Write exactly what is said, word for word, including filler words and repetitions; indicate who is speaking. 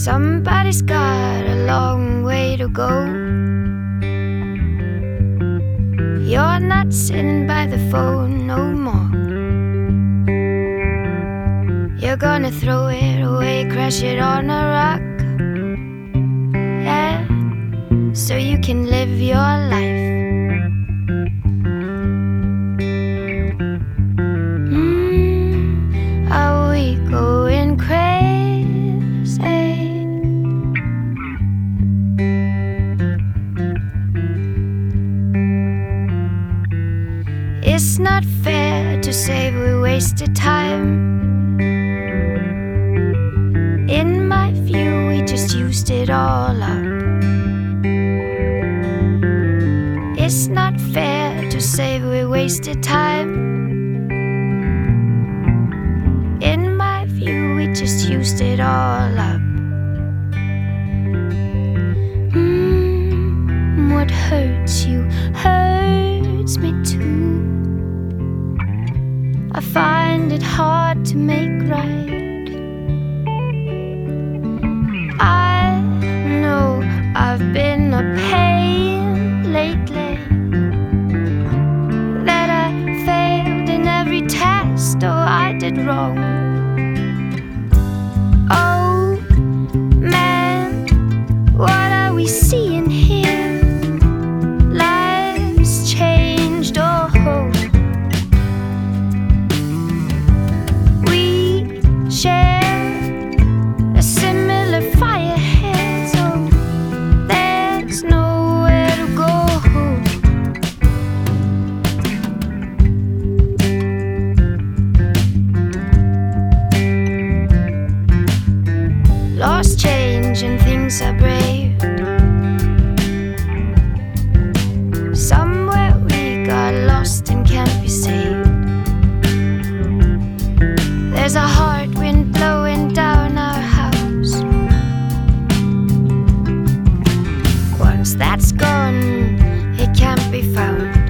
Speaker 1: Somebody's got a long way to go. You're not sitting by the phone no more. You're gonna throw it away, crash it on a rock, yeah, so you can live your life. Mm, are we going crazy? It's not fair to say we wasted time. In my view, we just used it all up. It's not fair to say we wasted time. In my view, we just used it all up. Mm, what hurts you hurts me too. I find it hard to make right. I know I've been a pain lately, that I failed in every test, oh, I did wrong. Oh, man, what are we seeing here? Life's changed, oh, we share a similar fire head, so there's nowhere to go. Lost change and things are brave. Somewhere we got lost and can't be saved. There's a hard wind blowing down our house. Once that's gone, it can't be found.